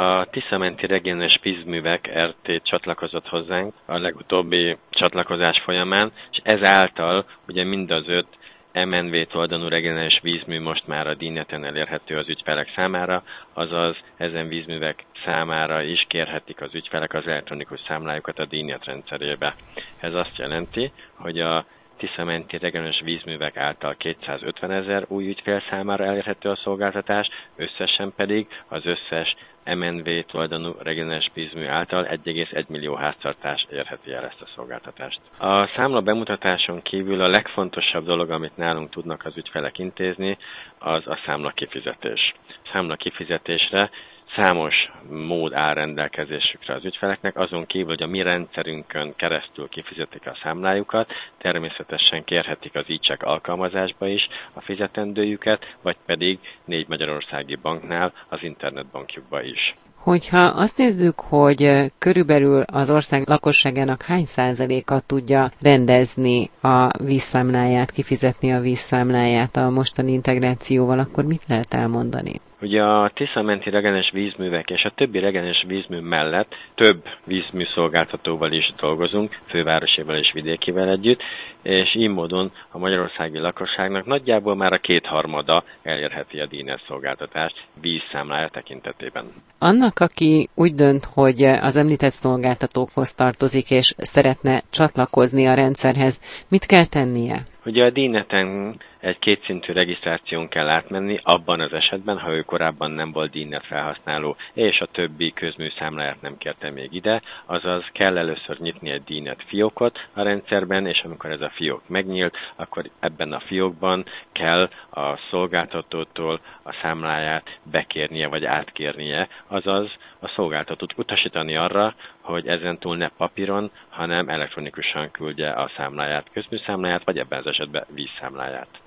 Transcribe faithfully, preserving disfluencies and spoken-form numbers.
A Tisza-menti regionális vízművek er té csatlakozott hozzánk a legutóbbi csatlakozás folyamán, és ezáltal ugye mind az öt em en vé tulajdonú regionális vízmű most már a díjneten elérhető az ügyfelek számára, azaz ezen vízművek számára is kérhetik az ügyfelek az elektronikus számlájukat a díjnet rendszerébe. Ez azt jelenti, hogy a Tisza-menti regionális vízművek által kétszázötvenezer új ügyfél számára elérhető a szolgáltatás, összesen pedig az összes em en vé tulajdonú regionális vízmű által egy egész egy millió háztartás érheti el ezt a szolgáltatást. A számla bemutatáson kívül a legfontosabb dolog, amit nálunk tudnak az ügyfelek intézni, az a számla kifizetés. Számla kifizetésre számos mód áll rendelkezésükre az ügyfeleknek, azon kívül, hogy a mi rendszerünkön keresztül kifizetik a számlájukat, természetesen kérhetik az e-check alkalmazásba is a fizetendőjüket, vagy pedig négy magyarországi banknál az internetbankjukba is. Hogyha azt nézzük, hogy körülbelül az ország lakosságának hány százaléka tudja rendezni a vízszámláját, kifizetni a vízszámláját a mostani integrációval, akkor mit lehet elmondani? Ugye a Tisza-menti regionális vízművek és a többi regionális vízmű mellett több vízműszolgáltatóval is dolgozunk, fővárosival és vidékivel együtt, és így módon a magyarországi lakosságnak nagyjából már a kétharmada elérheti a díjnet szolgáltatást vízszámlája tekintetében. Annak, aki úgy dönt, hogy az említett szolgáltatókhoz tartozik és szeretne csatlakozni a rendszerhez, mit kell tennie? Ugye a díjneten egy kétszintű regisztráción kell átmenni, abban az esetben, ha ő korábban nem volt díjnet felhasználó, és a többi közműszámláját nem kérte még ide, azaz kell először nyitni egy díjnet fiókot a rendszerben, és amikor ez a fiók megnyílt, akkor ebben a fiókban kell a szolgáltatótól a számláját bekérnie vagy átkérnie, azaz a szolgáltatót utasítani arra, hogy ezentúl ne papíron, hanem elektronikusan küldje a számláját, közműszámláját, vagy ebben az esetben vízszámláját.